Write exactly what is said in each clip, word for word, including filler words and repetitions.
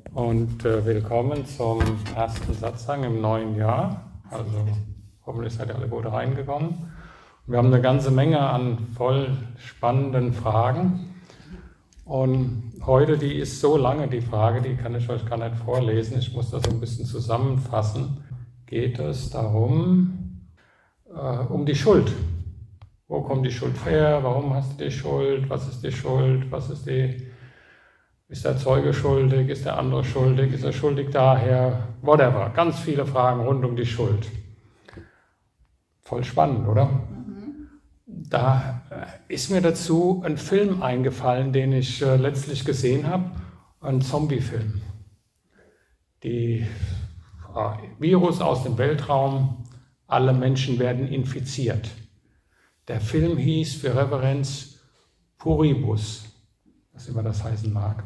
und äh, willkommen zum ersten Satzang im neuen Jahr. Also hoffentlich seid ihr alle gut reingekommen. Wir haben eine ganze Menge an voll spannenden Fragen. Und heute, die ist so lange, die Frage, die kann ich euch gar nicht vorlesen. Ich muss das so ein bisschen zusammenfassen. Geht es darum, äh, um die Schuld. Wo kommt die Schuld her? Warum hast du die Schuld? Was ist die Schuld? Was ist die... Ist der Zeuge schuldig? Ist der andere schuldig? Ist er schuldig daher? Whatever. Ganz viele Fragen rund um die Schuld. Voll spannend, oder? Mhm. Da ist mir dazu ein Film eingefallen, den ich äh, letztlich gesehen habe. Ein Zombie-Film. Die äh, Virus aus dem Weltraum, alle Menschen werden infiziert. Der Film hieß für Reverenz Puribus, was immer das heißen mag.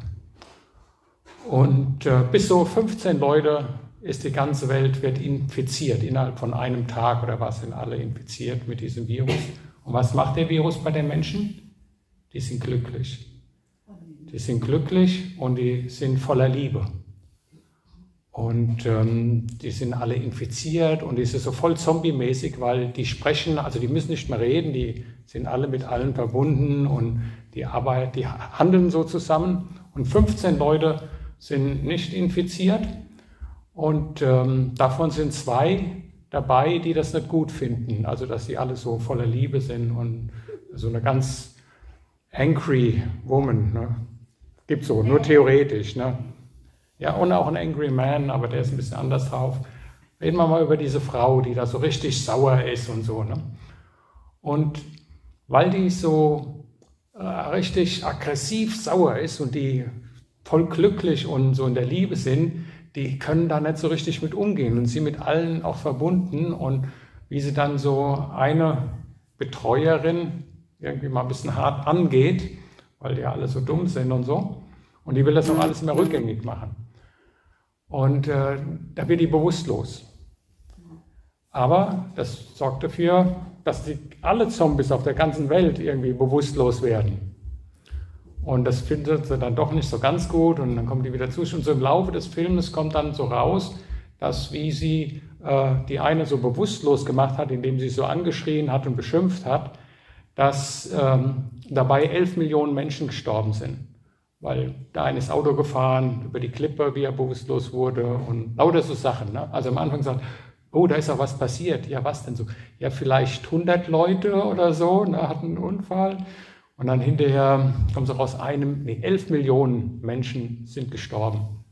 Und äh, bis so fünfzehn Leute ist die ganze Welt wird infiziert. Innerhalb von einem Tag oder was sind alle infiziert mit diesem Virus. Und was macht der Virus bei den Menschen? Die sind glücklich. Die sind glücklich und die sind voller Liebe. Und ähm, die sind alle infiziert und die sind so voll zombie-mäßig, weil die sprechen, also die müssen nicht mehr reden, die sind alle mit allen verbunden und die arbeiten, die handeln so zusammen. Und fünfzehn Leute sind nicht infiziert und ähm, davon sind zwei dabei, die das nicht gut finden, also dass sie alle so voller Liebe sind und so eine ganz angry woman, ne? Gibt so, nur theoretisch, ne? Ja, und auch ein Angry Man, aber der ist ein bisschen anders drauf. Reden wir mal über diese Frau, die da so richtig sauer ist und so, ne? Und weil die so äh, richtig aggressiv sauer ist und die voll glücklich und so in der Liebe sind, die können da nicht so richtig mit umgehen und sie mit allen auch verbunden und wie sie dann so eine Betreuerin irgendwie mal ein bisschen hart angeht, weil die alle so dumm sind und so und die will das auch alles immer rückgängig machen. Und äh, da wird die bewusstlos. Aber das sorgt dafür, dass die, alle Zombies auf der ganzen Welt irgendwie bewusstlos werden. Und das findet sie dann doch nicht so ganz gut und dann kommen die wieder zu. Und so im Laufe des Filmes kommt dann so raus, dass wie sie äh, die eine so bewusstlos gemacht hat, indem sie so angeschrien hat und beschimpft hat, dass ähm, dabei elf Millionen Menschen gestorben sind. Weil der eine ist Auto gefahren, über die Klippe, wie er bewusstlos wurde und lauter so Sachen. Ne? Also am Anfang sagt, oh, da ist ja was passiert. Ja, was denn so? Ja, vielleicht hundert Leute oder so, ne, hatten einen Unfall. Und dann hinterher kommen sie raus, einem, nee, elf Millionen Menschen sind gestorben.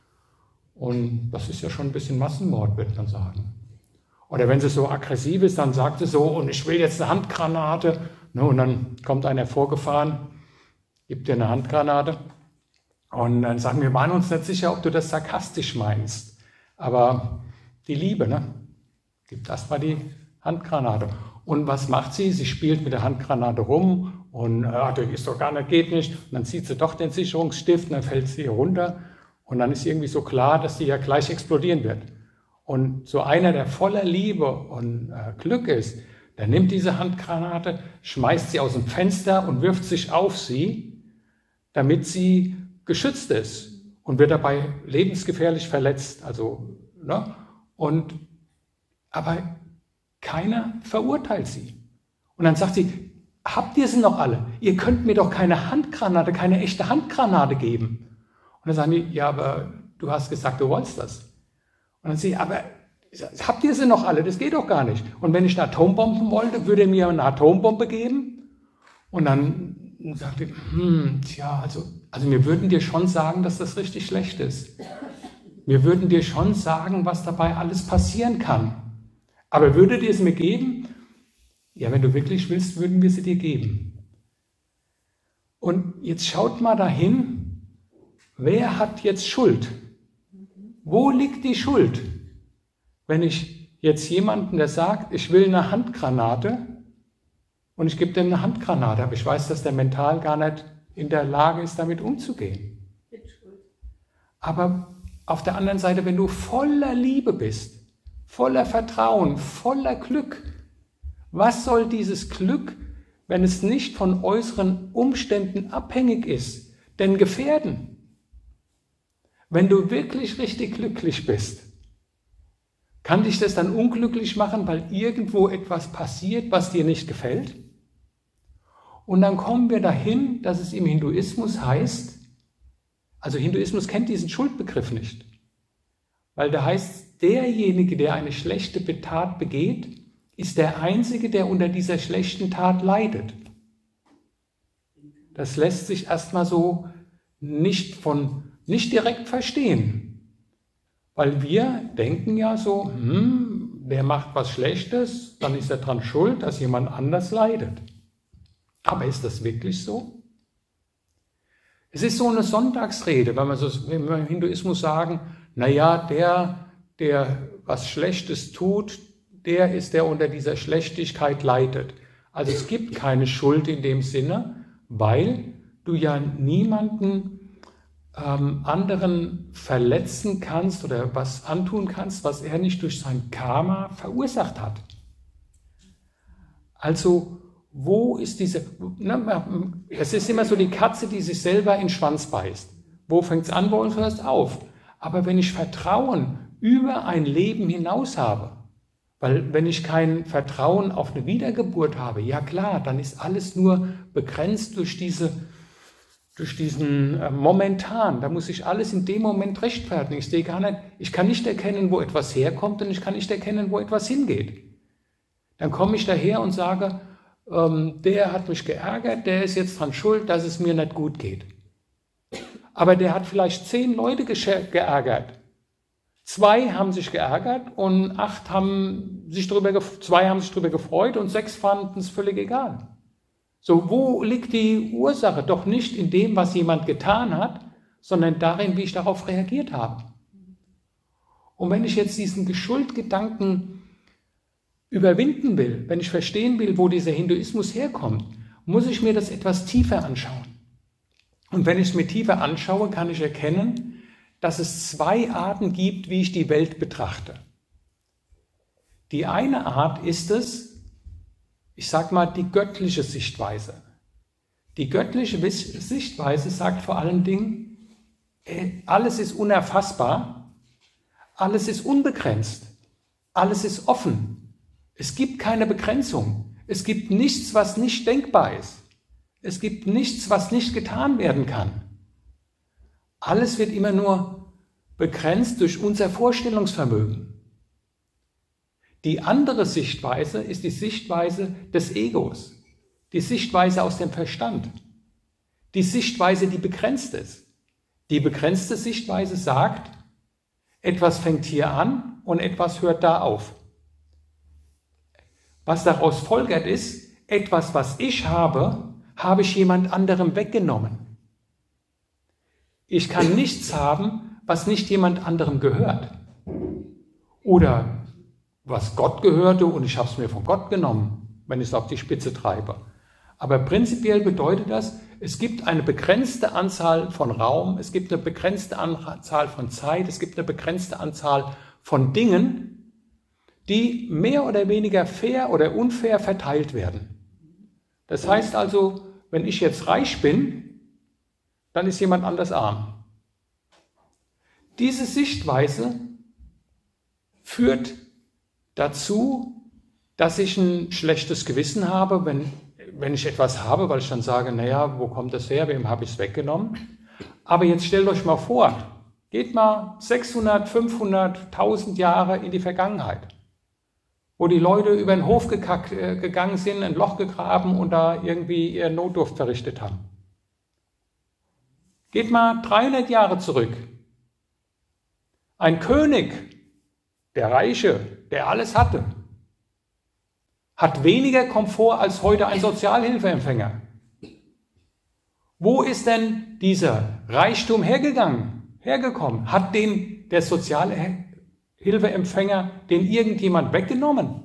Und das ist ja schon ein bisschen Massenmord, würde man sagen. Oder wenn sie so aggressiv ist, dann sagt sie so, und ich will jetzt eine Handgranate. Ne, und dann kommt einer vorgefahren, gibt dir eine Handgranate. Und dann sagen wir, wir waren uns nicht sicher, ob du das sarkastisch meinst. Aber die Liebe, ne? Gibt erstmal die Handgranate. Und was macht sie? Sie spielt mit der Handgranate rum und äh, das ist doch gar nicht, geht nicht. Und dann zieht sie doch den Sicherungsstift und dann fällt sie hier runter. Und dann ist irgendwie so klar, dass sie ja gleich explodieren wird. Und so einer, der voller Liebe und äh, Glück ist, der nimmt diese Handgranate, schmeißt sie aus dem Fenster und wirft sich auf sie, damit sie geschützt ist und wird dabei lebensgefährlich verletzt. Also, ne? Und, aber keiner verurteilt sie. Und dann sagt sie, habt ihr sie noch alle? Ihr könnt mir doch keine Handgranate, keine echte Handgranate geben. Und dann sagen die, ja, aber du hast gesagt, du wolltest das. Und dann sagt sie, aber habt ihr sie noch alle? Das geht doch gar nicht. Und wenn ich eine Atombombe wollte, würde er mir eine Atombombe geben? Und dann sagt sie, hm, tja, also, also wir würden dir schon sagen, dass das richtig schlecht ist. Wir würden dir schon sagen, was dabei alles passieren kann. Aber würdet ihr es mir geben? Ja, wenn du wirklich willst, würden wir sie dir geben. Und jetzt schaut mal dahin, wer hat jetzt Schuld? Wo liegt die Schuld? Wenn ich jetzt jemanden, der sagt, ich will eine Handgranate und ich gebe dem eine Handgranate, aber ich weiß, dass der mental gar nicht in der Lage ist, damit umzugehen. Aber auf der anderen Seite, wenn du voller Liebe bist, voller Vertrauen, voller Glück, was soll dieses Glück, wenn es nicht von äußeren Umständen abhängig ist, denn gefährden? Wenn du wirklich richtig glücklich bist, kann dich das dann unglücklich machen, weil irgendwo etwas passiert, was dir nicht gefällt? Und dann kommen wir dahin, dass es im Hinduismus heißt, also Hinduismus kennt diesen Schuldbegriff nicht, weil da heißt, derjenige, der eine schlechte Tat begeht, ist der Einzige, der unter dieser schlechten Tat leidet. Das lässt sich erstmal so nicht, von, nicht direkt verstehen, weil wir denken ja so, hm, der macht was Schlechtes, dann ist er dran schuld, dass jemand anders leidet. Aber ist das wirklich so? Es ist so eine Sonntagsrede, wenn wir, so, wenn wir im Hinduismus sagen, naja, der, der was Schlechtes tut, der ist, der unter dieser Schlechtigkeit leidet. Also es gibt keine Schuld in dem Sinne, weil du ja niemanden ähm, anderen verletzen kannst oder was antun kannst, was er nicht durch sein Karma verursacht hat. Also wo ist diese, ne, es ist immer so die Katze, die sich selber in den Schwanz beißt. Wo fängt es an, wo hört es auf? Aber wenn ich Vertrauen über ein Leben hinaus habe, weil wenn ich kein Vertrauen auf eine Wiedergeburt habe, ja klar, dann ist alles nur begrenzt durch, diese, durch diesen äh, Momentan. Da muss ich alles in dem Moment rechtfertigen. Ich sehe gar nicht, ich kann nicht erkennen, wo etwas herkommt und ich kann nicht erkennen, wo etwas hingeht. Dann komme ich daher und sage, ähm, der hat mich geärgert, der ist jetzt dran schuld, dass es mir nicht gut geht. Aber der hat vielleicht zehn Leute geärgert. Zwei haben sich geärgert und acht haben sich darüber, zwei haben sich darüber gefreut und sechs fanden es völlig egal. So, wo liegt die Ursache? Doch nicht in dem, was jemand getan hat, sondern darin, wie ich darauf reagiert habe. Und wenn ich jetzt diesen Schuldgedanken überwinden will, wenn ich verstehen will, wo dieser Hinduismus herkommt, muss ich mir das etwas tiefer anschauen. Und wenn ich es mir tiefer anschaue, kann ich erkennen, dass es zwei Arten gibt, wie ich die Welt betrachte. Die eine Art ist es, ich sage mal, die göttliche Sichtweise. Die göttliche Sichtweise sagt vor allen Dingen, alles ist unerfassbar, alles ist unbegrenzt, alles ist offen. Es gibt keine Begrenzung. Es gibt nichts, was nicht denkbar ist. Es gibt nichts, was nicht getan werden kann. Alles wird immer nur begrenzt durch unser Vorstellungsvermögen. Die andere Sichtweise ist die Sichtweise des Egos, die Sichtweise aus dem Verstand, die Sichtweise, die begrenzt ist. Die begrenzte Sichtweise sagt, etwas fängt hier an und etwas hört da auf. Was daraus folgert ist, etwas, was ich habe, habe ich jemand anderem weggenommen. Ich kann nichts haben, was nicht jemand anderem gehört. Oder was Gott gehörte und ich habe es mir von Gott genommen, wenn ich es auf die Spitze treibe. Aber prinzipiell bedeutet das, es gibt eine begrenzte Anzahl von Raum, es gibt eine begrenzte Anzahl von Zeit, es gibt eine begrenzte Anzahl von Dingen, die mehr oder weniger fair oder unfair verteilt werden. Das heißt also, wenn ich jetzt reich bin, dann ist jemand anders arm. Diese Sichtweise führt dazu, dass ich ein schlechtes Gewissen habe, wenn, wenn ich etwas habe, weil ich dann sage, naja, wo kommt das her, wem habe ich es weggenommen? Aber jetzt stellt euch mal vor, geht mal sechshundert, fünfhundert, tausend Jahre in die Vergangenheit, wo die Leute über den Hof gekackt, äh, gegangen sind, ein Loch gegraben und da irgendwie ihren Notdurft verrichtet haben. Geht mal dreihundert Jahre zurück. Ein König, der Reiche, der alles hatte, hat weniger Komfort als heute ein Sozialhilfeempfänger. Wo ist denn dieser Reichtum hergegangen, hergekommen? Hat den der Sozialhilfeempfänger den irgendjemand weggenommen?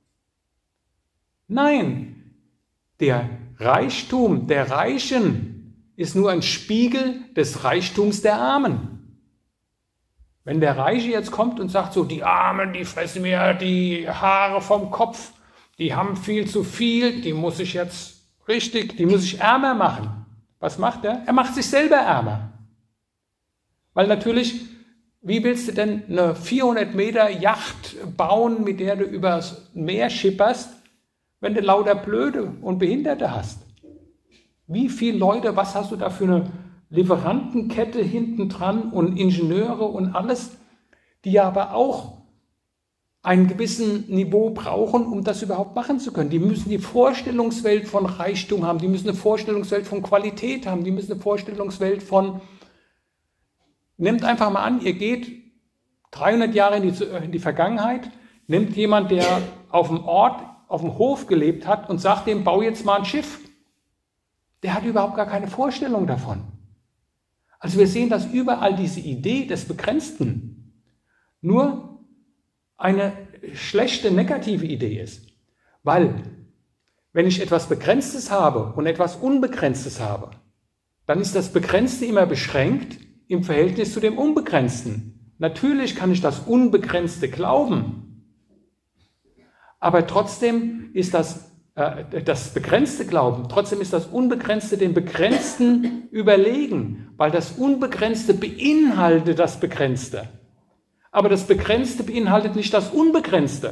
Nein, der Reichtum der Reichen ist nur ein Spiegel des Reichtums der Armen. Wenn der Reiche jetzt kommt und sagt so, die Armen, die fressen mir die Haare vom Kopf, die haben viel zu viel, die muss ich jetzt richtig, die muss ich ärmer machen. Was macht er? Er macht sich selber ärmer. Weil natürlich, wie willst du denn eine vierhundert Meter Yacht bauen, mit der du übers Meer schipperst, wenn du lauter Blöde und Behinderte hast? Wie viele Leute, was hast du da für eine Lieferantenkette hinten dran und Ingenieure und alles, die aber auch einen gewissen Niveau brauchen, um das überhaupt machen zu können. Die müssen die Vorstellungswelt von Reichtum haben, die müssen eine Vorstellungswelt von Qualität haben, die müssen eine Vorstellungswelt von, nehmt einfach mal an, ihr geht dreihundert Jahre in die, in die Vergangenheit, nimmt jemand, der auf dem Ort, auf dem Hof gelebt hat und sagt dem, bau jetzt mal ein Schiff. Der hat überhaupt gar keine Vorstellung davon. Also wir sehen, dass überall diese Idee des Begrenzten nur eine schlechte, negative Idee ist. Weil, wenn ich etwas Begrenztes habe und etwas Unbegrenztes habe, dann ist das Begrenzte immer beschränkt im Verhältnis zu dem Unbegrenzten. Natürlich kann ich das Unbegrenzte glauben, aber trotzdem ist das, äh, das begrenzte Glauben, trotzdem ist das Unbegrenzte dem Begrenzten überlegen, weil das Unbegrenzte beinhaltet das Begrenzte. Aber das Begrenzte beinhaltet nicht das Unbegrenzte.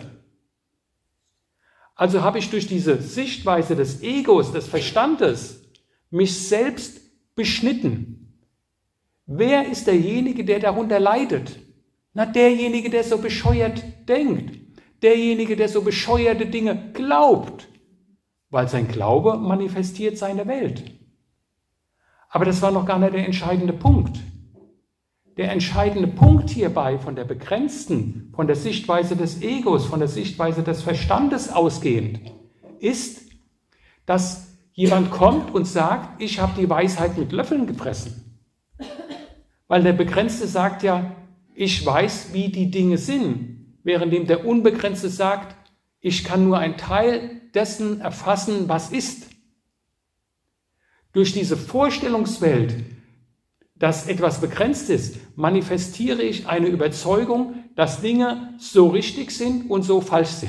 Also habe ich durch diese Sichtweise des Egos, des Verstandes, mich selbst beschnitten. Wer ist derjenige, der darunter leidet? Na, derjenige, der so bescheuert denkt. Derjenige, der so bescheuerte Dinge glaubt. Weil sein Glaube manifestiert seine Welt. Aber das war noch gar nicht der entscheidende Punkt. Der entscheidende Punkt hierbei von der begrenzten, von der Sichtweise des Egos, von der Sichtweise des Verstandes ausgehend, ist, dass jemand kommt und sagt, ich habe die Weisheit mit Löffeln gefressen. Weil der Begrenzte sagt ja, ich weiß, wie die Dinge sind, währenddem der Unbegrenzte sagt, ich kann nur einen Teil dessen erfassen, was ist. Durch diese Vorstellungswelt, dass etwas begrenzt ist, manifestiere ich eine Überzeugung, dass Dinge so richtig sind und so falsch sind.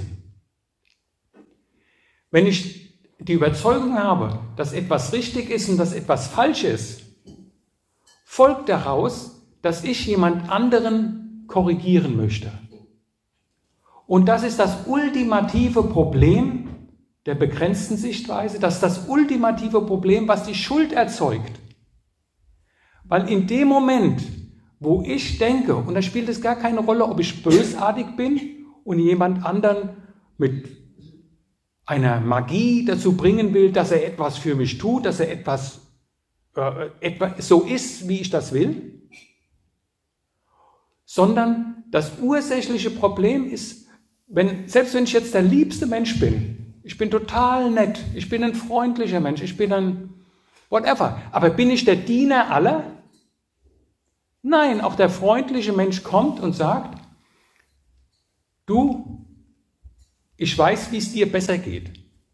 Wenn ich die Überzeugung habe, dass etwas richtig ist und dass etwas falsch ist, folgt daraus, dass ich jemand anderen korrigieren möchte. Und das ist das ultimative Problem der begrenzten Sichtweise, das ist das ultimative Problem, was die Schuld erzeugt. Weil in dem Moment, wo ich denke, und da spielt es gar keine Rolle, ob ich bösartig bin und jemand anderen mit einer Magie dazu bringen will, dass er etwas für mich tut, dass er etwas, äh, etwa so ist, wie ich das will, sondern das ursächliche Problem ist, wenn, selbst wenn ich jetzt der liebste Mensch bin, ich bin total nett, ich bin ein freundlicher Mensch, ich bin ein whatever, aber bin ich der Diener aller? Nein, auch der freundliche Mensch kommt und sagt, du, ich weiß, wie es dir besser geht.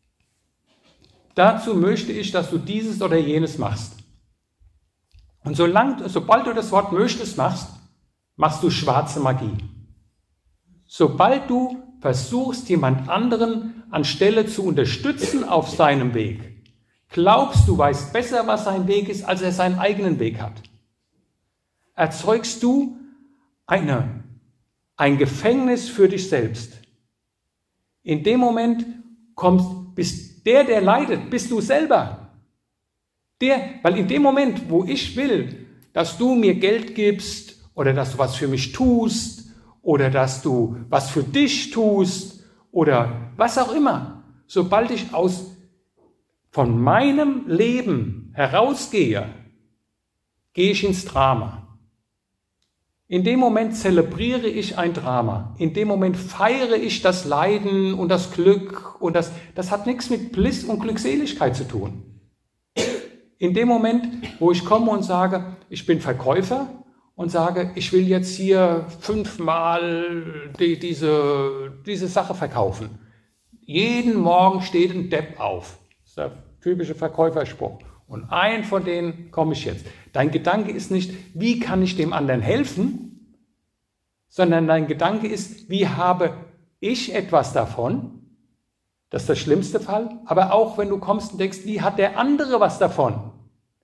Dazu möchte ich, dass du dieses oder jenes machst. Und solange, sobald du das Wort möchtest machst, machst du schwarze Magie. Sobald du versuchst, jemand anderen anstelle zu unterstützen auf seinem Weg, glaubst du, weißt besser, was sein Weg ist, als er seinen eigenen Weg hat, erzeugst du eine, ein Gefängnis für dich selbst. In dem Moment kommst, bist der, der leidet, bist du selber. Der, weil in dem Moment, wo ich will, dass du mir Geld gibst oder dass du was für mich tust oder dass du was für dich tust oder was auch immer, sobald ich aus von meinem Leben herausgehe, gehe ich ins Drama. In dem Moment zelebriere ich ein Drama. In dem Moment feiere ich das Leiden und das Glück und das, das hat nichts mit Bliss und Glückseligkeit zu tun. In dem Moment, wo ich komme und sage, ich bin Verkäufer und sage, ich will jetzt hier fünfmal die, diese, diese Sache verkaufen. Jeden Morgen steht ein Depp auf. Das ist der typische Verkäuferspruch. Und ein von denen komme ich jetzt. Dein Gedanke ist nicht, wie kann ich dem anderen helfen, sondern dein Gedanke ist, wie habe ich etwas davon? Das ist der schlimmste Fall. Aber auch wenn du kommst und denkst, wie hat der andere was davon?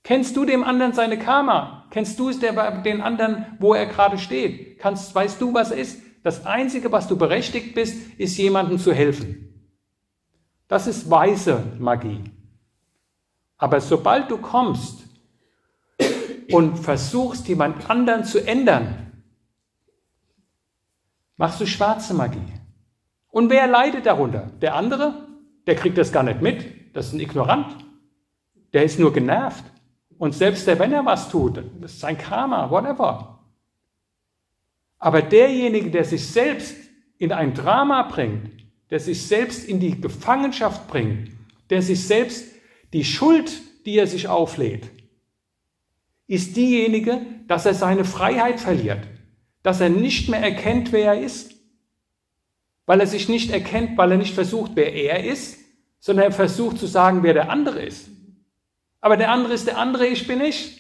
Kennst du dem anderen seine Karma? Kennst du es der, den anderen, wo er gerade steht? Kannst, weißt du, was er ist? Das Einzige, was du berechtigt bist, ist, jemandem zu helfen. Das ist weise Magie. Aber sobald du kommst und versuchst, jemand anderen zu ändern, machst du schwarze Magie. Und wer leidet darunter? Der andere? Der kriegt das gar nicht mit. Das ist ein Ignorant. Der ist nur genervt. Und selbst der, wenn er was tut, das ist sein Karma, whatever. Aber derjenige, der sich selbst in ein Drama bringt, der sich selbst in die Gefangenschaft bringt, der sich selbst die Schuld, die er sich auflädt, ist diejenige, dass er seine Freiheit verliert, dass er nicht mehr erkennt, wer er ist, weil er sich nicht erkennt, weil er nicht versucht, wer er ist, sondern er versucht zu sagen, wer der andere ist. Aber der andere ist der andere, ich bin ich.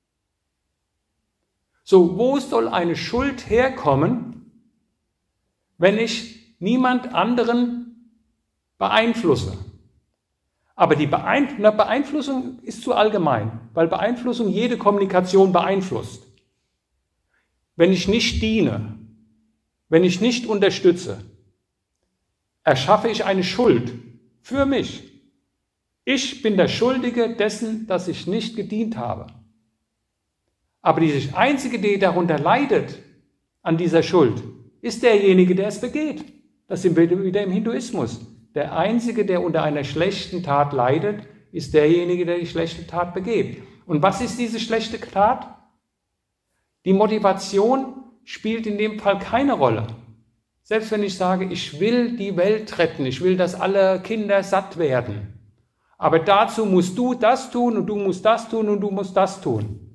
So, wo soll eine Schuld herkommen, wenn ich niemand anderen beeinflusse? Aber die Beeinflussung ist zu allgemein, weil Beeinflussung jede Kommunikation beeinflusst. Wenn ich nicht diene, wenn ich nicht unterstütze, erschaffe ich eine Schuld für mich. Ich bin der Schuldige dessen, dass ich nicht gedient habe. Aber die Einzige, die darunter leidet an dieser Schuld, ist derjenige, der es begeht. Das sind wir wieder im Hinduismus. Der Einzige, der unter einer schlechten Tat leidet, ist derjenige, der die schlechte Tat begeht. Und was ist diese schlechte Tat? Die Motivation spielt in dem Fall keine Rolle. Selbst wenn ich sage, ich will die Welt retten, ich will, dass alle Kinder satt werden. Aber dazu musst du das tun und du musst das tun und du musst das tun.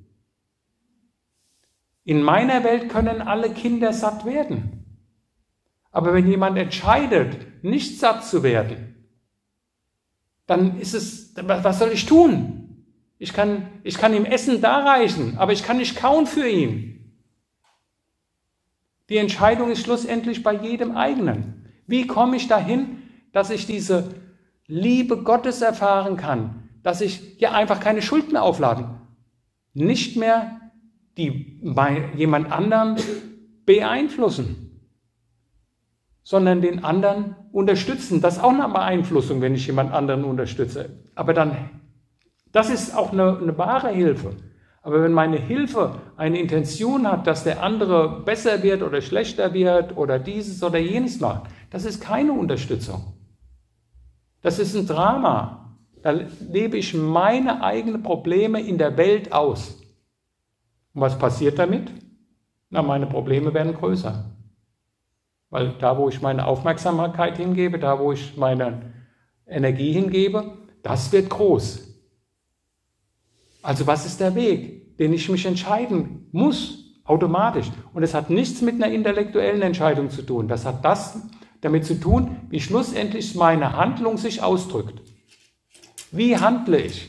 In meiner Welt können alle Kinder satt werden. Aber wenn jemand entscheidet, nicht satt zu werden, dann ist es, was soll ich tun? Ich kann, ich kann ihm Essen darreichen, aber ich kann nicht kauen für ihn. Die Entscheidung ist schlussendlich bei jedem eigenen. Wie komme ich dahin, dass ich diese Liebe Gottes erfahren kann, dass ich ja einfach keine Schuld mehr aufladen, nicht mehr die bei jemand anderen beeinflussen, sondern den anderen unterstützen. Das ist auch eine Beeinflussung, wenn ich jemand anderen unterstütze. Aber dann, das ist auch eine, eine wahre Hilfe. Aber wenn meine Hilfe eine Intention hat, dass der andere besser wird oder schlechter wird oder dieses oder jenes macht, das ist keine Unterstützung. Das ist ein Drama. Da lebe ich meine eigenen Probleme in der Welt aus. Und was passiert damit? Na, meine Probleme werden größer. Weil da, wo ich meine Aufmerksamkeit hingebe, da, wo ich meine Energie hingebe, das wird groß. Also was ist der Weg, den ich mich entscheiden muss, automatisch? Und es hat nichts mit einer intellektuellen Entscheidung zu tun. Das hat das damit zu tun, wie schlussendlich meine Handlung sich ausdrückt. Wie handle ich?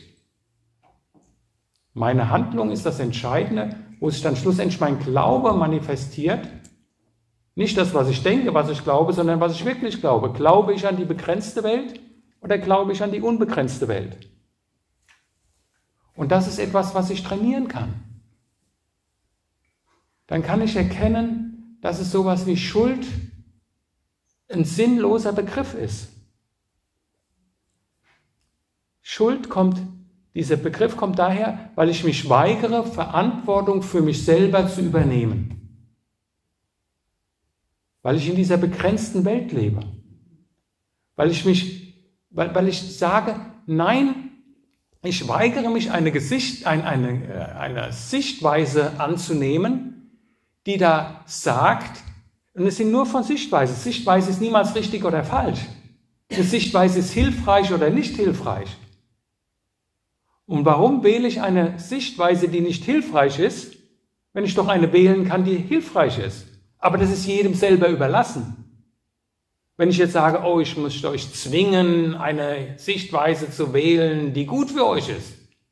Meine Handlung ist das Entscheidende, wo sich dann schlussendlich mein Glaube manifestiert. Nicht das, was ich denke, was ich glaube, sondern was ich wirklich glaube. Glaube ich an die begrenzte Welt oder glaube ich an die unbegrenzte Welt? Und das ist etwas, was ich trainieren kann. Dann kann ich erkennen, dass es sowas wie Schuld ein sinnloser Begriff ist. Schuld kommt, dieser Begriff kommt daher, weil ich mich weigere, Verantwortung für mich selber zu übernehmen. Weil ich in dieser begrenzten Welt lebe. Weil ich mich, weil, weil ich sage, nein, ich weigere mich, eine, Gesicht, ein, eine, eine Sichtweise anzunehmen, die da sagt, und es sind nur von Sichtweise. Sichtweise ist niemals richtig oder falsch. Eine Sichtweise ist hilfreich oder nicht hilfreich. Und warum wähle ich eine Sichtweise, die nicht hilfreich ist, wenn ich doch eine wählen kann, die hilfreich ist? Aber das ist jedem selber überlassen. Wenn ich jetzt sage, oh, ich muss euch zwingen, eine Sichtweise zu wählen, die gut für euch ist.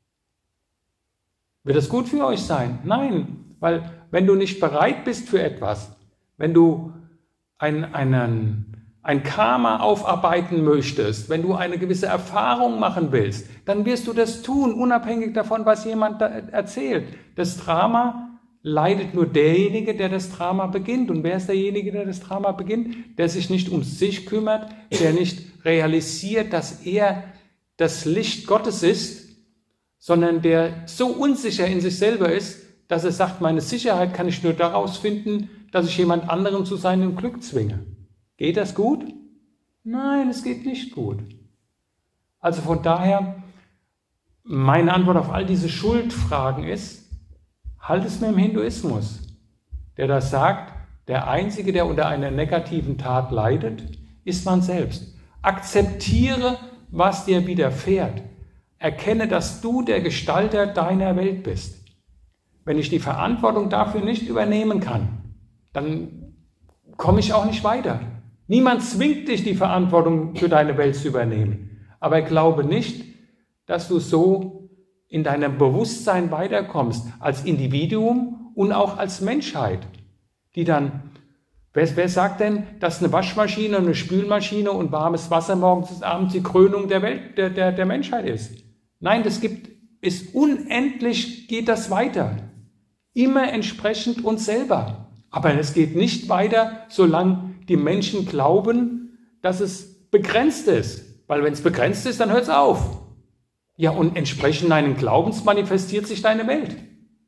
Wird das gut für euch sein? Nein, weil wenn du nicht bereit bist für etwas, wenn du ein, einen, ein Karma aufarbeiten möchtest, wenn du eine gewisse Erfahrung machen willst, dann wirst du das tun, unabhängig davon, was jemand da erzählt. Das Drama leidet nur derjenige, der das Drama beginnt. Und wer ist derjenige, der das Drama beginnt? Der sich nicht um sich kümmert, der nicht realisiert, dass er das Licht Gottes ist, sondern der so unsicher in sich selber ist, dass er sagt, meine Sicherheit kann ich nur daraus finden, dass ich jemand anderen zu seinem Glück zwinge. Geht das gut? Nein, es geht nicht gut. Also von daher, meine Antwort auf all diese Schuldfragen ist, halt es mir im Hinduismus, der das sagt, der Einzige, der unter einer negativen Tat leidet, ist man selbst. Akzeptiere, was dir widerfährt. Erkenne, dass du der Gestalter deiner Welt bist. Wenn ich die Verantwortung dafür nicht übernehmen kann, dann komme ich auch nicht weiter. Niemand zwingt dich, die Verantwortung für deine Welt zu übernehmen. Aber glaube nicht, dass du so in deinem Bewusstsein weiterkommst, als Individuum und auch als Menschheit, die dann, wer, wer sagt denn, dass eine Waschmaschine, eine Spülmaschine und warmes Wasser morgens bis abends die Krönung der Welt, der, der, der Menschheit ist? Nein, das gibt, ist unendlich, geht das weiter. Immer entsprechend uns selber. Aber es geht nicht weiter, solange die Menschen glauben, dass es begrenzt ist. Weil wenn es begrenzt ist, dann hört es auf. Ja, und entsprechend deinen Glaubens manifestiert sich deine Welt.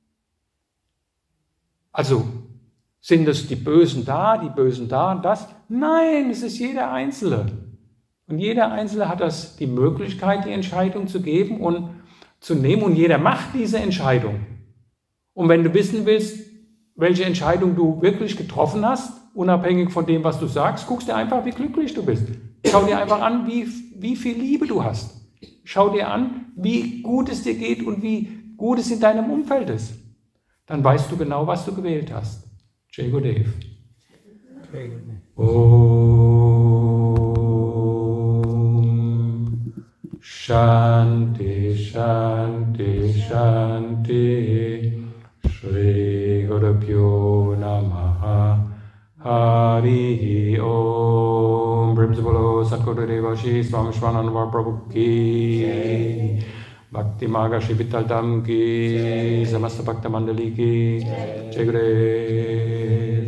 Also, sind es die Bösen da, die Bösen da und das? Nein, es ist jeder Einzelne. Und jeder Einzelne hat das die Möglichkeit, die Entscheidung zu geben und zu nehmen. Und jeder macht diese Entscheidung. Und wenn du wissen willst, welche Entscheidung du wirklich getroffen hast, unabhängig von dem, was du sagst, guckst dir einfach, wie glücklich du bist. Schau dir einfach an, wie, wie viel Liebe du hast. Schau dir an, wie gut es dir geht und wie gut es in deinem Umfeld ist. Dann weißt du genau, was du gewählt hast. Jai Gurudev. Om Shanti Shanti Shanti Shri Gurubhyo Namaha Hari Om. Principal Sakudeva Shri Swami Shvanananda Prabhu Ki Bhakti Maga Shri Vittal Dham Ki Samasta Bhakta Mandali Ki Jai Gurudev.